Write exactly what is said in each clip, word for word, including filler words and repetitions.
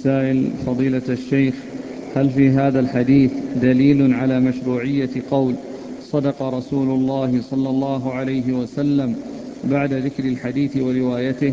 السائل: فضيلة الشيخ، هل في هذا الحديث دليل على مشروعية قول صدق رسول الله صلى الله عليه وسلم بعد ذكر الحديث وروايته؟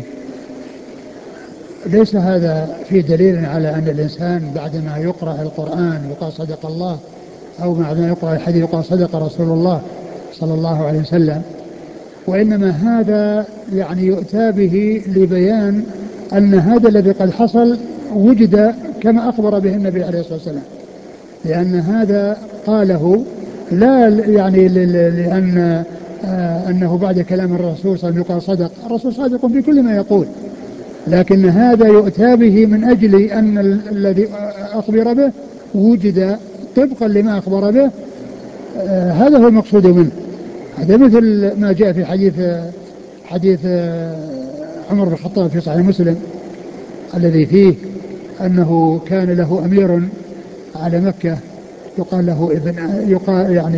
ليس هذا في دليل على أن الإنسان بعدما يقرأ القرآن يقال صدق الله، أو بعدما يقرأ الحديث يقال صدق رسول الله صلى الله عليه وسلم، وإنما هذا يعني يؤتى به لبيان أن هذا الذي قد حصل وجد كما أخبر به النبي عليه الصلاة والسلام، لأن هذا قاله لا يعني لأن آه أنه بعد كلام الرسول صلى الله عليه وسلم يقال صدق. الرسول صادق في كل ما يقول، لكن هذا يؤتى به من أجل أن الذي أخبر به وجد طبقا لما أخبر به. آه هذا هو المقصود منه. هذا مثل ما جاء في حديث حديث عمر بن الخطاب في صحيح مسلم الذي فيه أنه كان له أمير على مكة يقال له ابن يقال يعني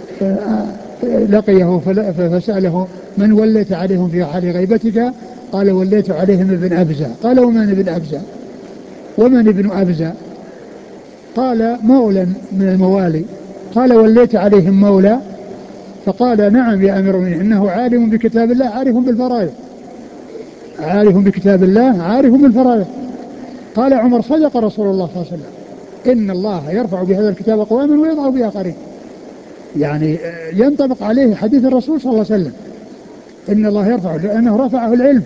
لقيه فسأله: من وليت عليهم في حال غيبتك؟ قال: وليت عليهم ابن أبزة. قال: ومن ابن أبزة؟ ومن ابن أبزة؟ قال: مولى من الموالي. قال: وليت عليهم مولى؟ فقال: نعم يا أمير المؤمنين، إنه عالم بكتاب الله عارف بالفرائض، عارف بكتاب الله عارف بالفرائض. قال عمر: صدق رسول الله صلى الله عليه وسلم، إن الله يرفع بهذا الكتاب أقواما ويضع بآخرين. يعني ينطبق عليه حديث الرسول صلى الله عليه وسلم، إن الله يرفع، لأنه رفعه العلم،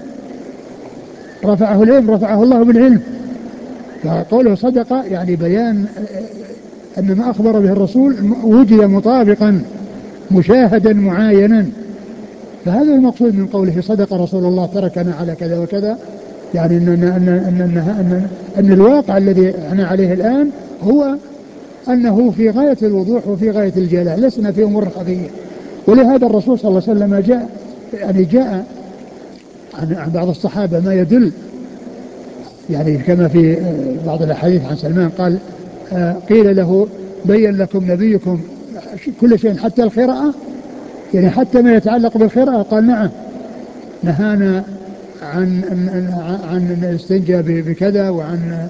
رفعه العلم رفعه الله بالعلم. فقوله صدق يعني بيان أن ما أخبر به الرسول وجد مطابقا مشاهدا معاينا. فهذا المقصود من قوله صدق رسول الله تركنا على كذا وكذا، يعني أن, أن, أن, أن, أن, أن, أن الواقع الذي احنا عليه الآن هو أنه في غاية الوضوح وفي غاية الجلاء، لسنا في أمور خفية. ولهذا الرسول صلى الله عليه وسلم جاء يعني جاء عن, عن بعض الصحابة ما يدل، يعني كما في بعض الأحاديث عن سلمان قال: قيل له: بين لكم نبيكم كل شيء حتى القراءة؟ يعني حتى ما يتعلق بالقراءة؟ قال: نعم، نهانا عن عن الاستنجاء بكذا، وعن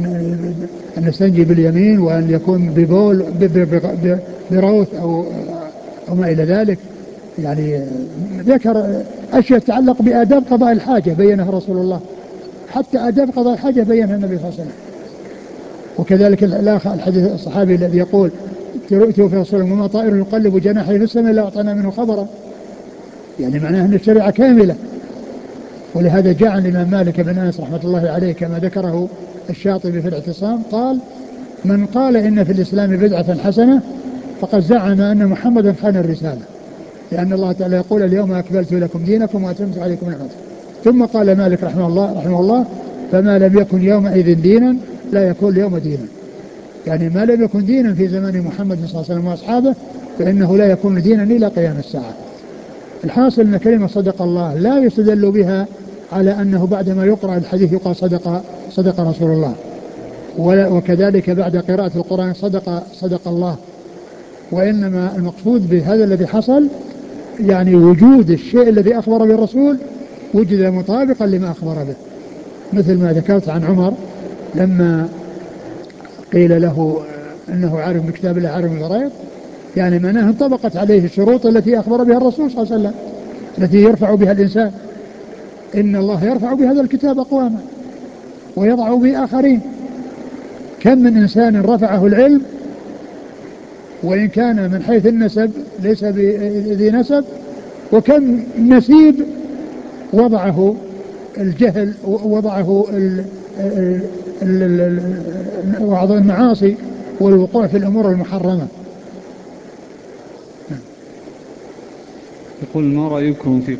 أن نستنجي باليمين، وأن يكون ببول بروث أو أو ما إلى ذلك. يعني ذكر أشياء تتعلق بآداب قضاء الحاجة بينها رسول الله، حتى آداب قضاء الحاجة بينها النبي صلى الله عليه وسلم. وكذلك الآخر الحديث الصحابي الذي يقول: تؤتوا في رسول الله وما طائر يقلب جناحه في السماء إلا أعطانا منه خبرا. يعني معناه أن الشريعة كاملة. ولهذا جاء عن الإمام مالك بن أنس رحمة الله عليه كما ذكره الشاطبي في الاعتصام قال: من قال إن في الإسلام بدعة حسنة فقد زعم أن محمدا خان الرسالة، لأن الله تعالى يقول: اليوم أكملت لكم دينكم وأتممت عليكم نعمتي. ثم قال مالك رحمه الله رحمه الله: فما لم يكن يومئذ دينا لا يكون اليوم دينا. يعني ما لم يكن دينا في زمان محمد صلى الله عليه وسلم وأصحابه فإنه لا يكون دينا إلى قيام الساعة. الحاصل أن كلمة صدق الله لا يستدل بها على أنه بعدما يقرأ الحديث يقال صدق صدق رسول الله، وكذلك بعد قراءة القرآن صدق صدق الله. وإنما المقصود بهذا الذي حصل يعني وجود الشيء الذي أخبر به الرسول وجد مطابقا لما أخبر به، مثل ما ذكرت عن عمر لما قيل له أنه عارف بكتاب الله عارف بالفرائض، يعني معناه انطبقت عليه الشروط التي أخبر بها الرسول صلى الله عليه وسلم التي يرفع بها الإنسان. إن الله يرفع بهذا الكتاب أقواما ويضع به آخرين. كم من إنسان رفعه العلم وإن كان من حيث النسب ليس بذي نسب، وكم نسيب وضعه الجهل، وضعه بعض المعاصي والوقوع في الأمور المحرمة. يقول: ما رأيكم في